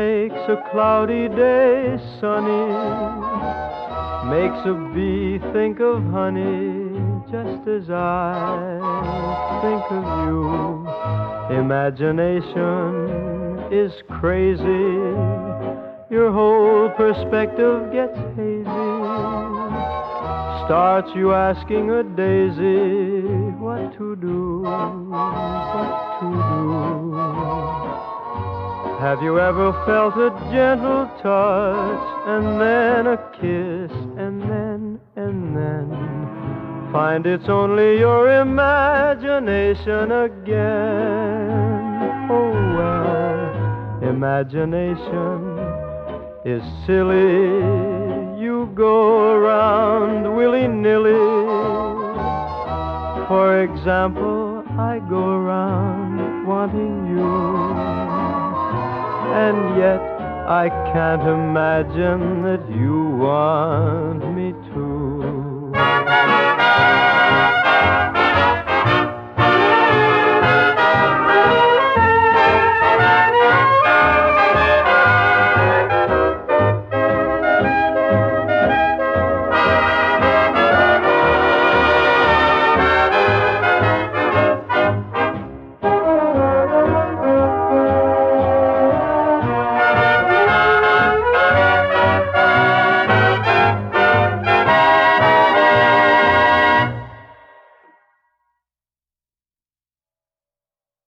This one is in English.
makes a cloudy day sunny, makes a bee think of honey, just as I think of you. Imagination is crazy, your whole perspective gets hazy. Starts you asking a daisy what to do, what to do. Have you ever felt a gentle touch, and then a kiss, and then find it's only your imagination again? Oh well, imagination is silly. You go around willy-nilly. For example, I go around wanting you, and yet I can't imagine that you want me to.